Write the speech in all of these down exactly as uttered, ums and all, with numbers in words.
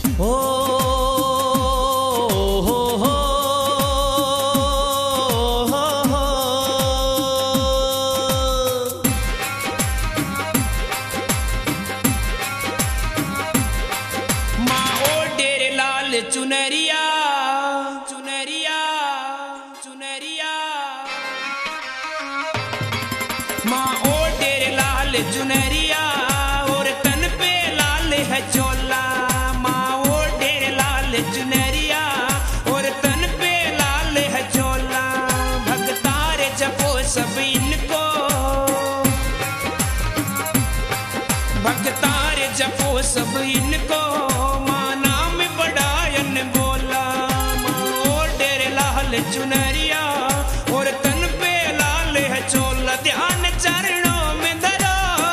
ओ हो हो हो हो माँ ओ डेरे लाल चुनरिया चुनरिया चुनरिया माँ ओ डेरे लाल चुनरिया और तन पे लाल है चोला। माँ ओ डेरे लाल चुनरिया और तन पे लाल है चोला। भक्तारे जपो सब इनको भक्तारे जपो सब इनको माँ नाम बड़ायन बोला। माँ ओ डेरे लाल चुनरिया और तन पे लाल है चोला। ध्यान चरणों में धरो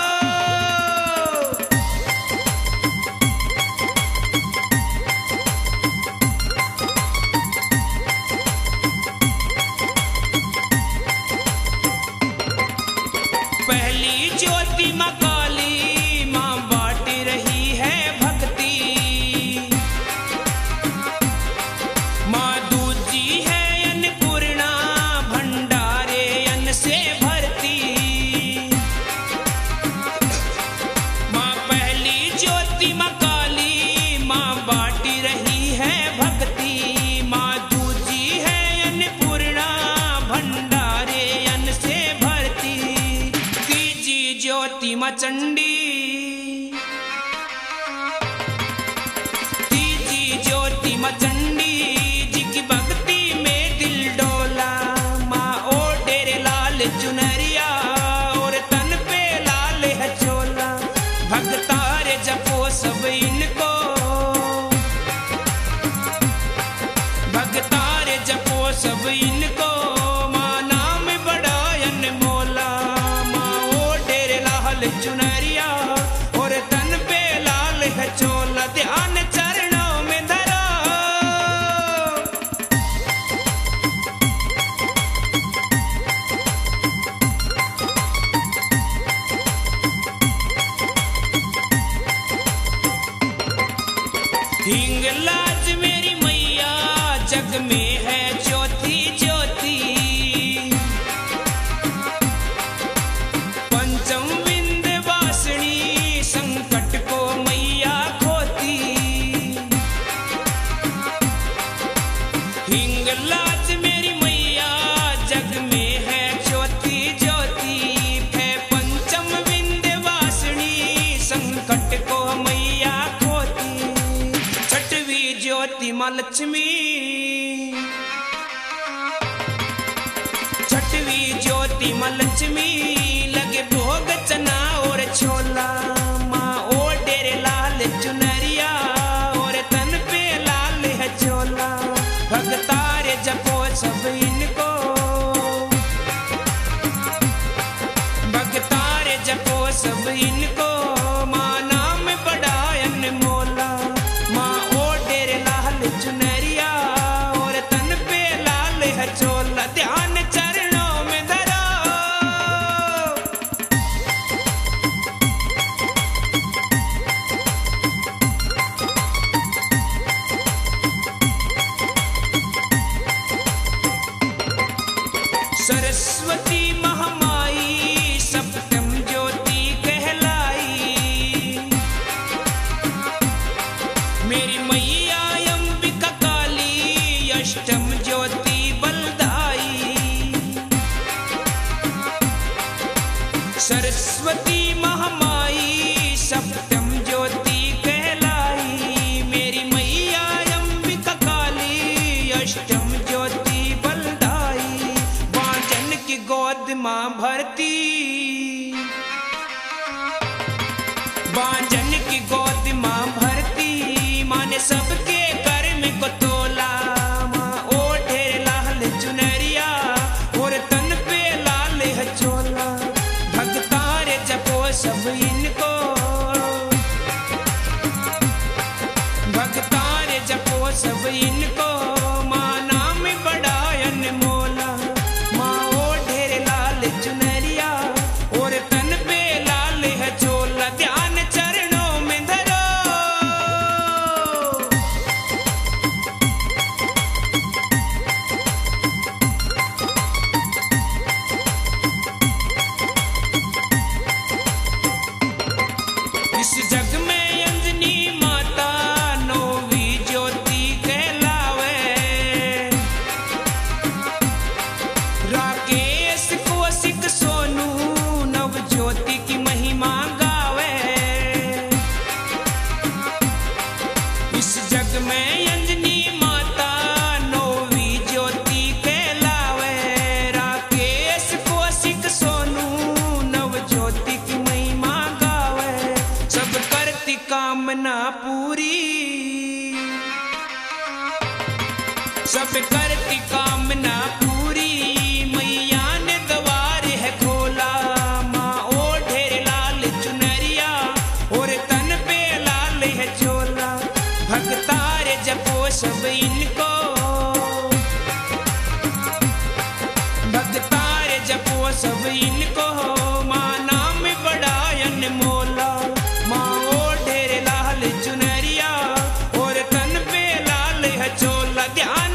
पहली ज्योति माँ काली माँ बांट रही है भक्ति। माँ दूजी है अन्नपूर्णा भंडारे अन्न से भरती। माँ पहली ज्योति माँ काली माँ बांट रही है भक्ति। माँ दूजी है अन्नपूर्णा भंडारे अन्न से भरती। तीजी ज्योति माँ चंडी तीजी ज्योति माँ चंडी जी की भक्ति में दिल डोला। माँ ओ डेरे लाल चुनरिया और तन पे लाल है चोला। भक्तारे जपो सब इनको भक्तारे जपो सब इनको माँ नाम बड़ायन मोला। माँ ओ डेरे लाल चुनरिया और तन पे लाल है चोला। ध्यान चरणों में धरो हिंगलाज मेरी मैया जग में है ज्योति ज्योति। पंचम विंध्यवासिनी संकट को मैया खोती। हिंगलाज मेरी मैया जग में है ज्योति ज्योति। है पंचम विंध्यवासिनी संकट को मैया खोती। छठवीं ज्योति माँ लक्ष्मी छठवीं ज्योति माँ लक्ष्मी लगे भोग चना और छोला। माँ ओ डेरे लाल चुनरिया और तन पे लाल है चोला। भक्तारे जपो सब इनको भक्तारे जपो सब इनको माँ नाम बड़ायन मोला। माँ ओ डेरे लाल चुनरिया और तन पे लाल है चोला। ध्यान चरणों में धरो सरस्वती महामाई सप्तम ज्योति कहलाई। मेरी मैया अंबिका काली अष्टम ज्योति बलदाई। सरस्वती महामाई सप्तम ज्योति कहलाई। मेरी मैया अंबिका काली अष्टम ज्योति बलदाई। बांझन की गोद माँ भरती बांझन की गोद माँ भरती। माँ ने सबके कर्म को तोला। माँ ओ ढेर लाल चुनरिया और तन पे लाल है चोला। भक्तारे जपो सब इनको भक्तारे जपो सब इनको माँ नाम बड़ायन मोला। माँ ओ ढेर लाल चुनरिया और तन पे लाल है चोला। ध्यान चरणों में धरो इस जग में अंजनी माता नौवी ज्योति कहलावे। राकेश कौशिक सोनू नव ज्योति की महिमा गावे। इस जग में अंजनी माता नौवी ज्योति कहलावे। राकेश कौशिक सोनू नव ज्योति की महिमा गावे। सब करती कामना पूरी, सब करती कामना पूरी, मैया ने द्वार है खोला। माँ ओ ढेर लाल चुनरिया और तन पे लाल है चोला। भक्तार जपो सब इनको, भक्तार जपो सब इनको, माँ नाम बड़ा अनमोला। माँ ओ ढेर लाल चुनरिया और तन पे लाल है चोला। ध्यान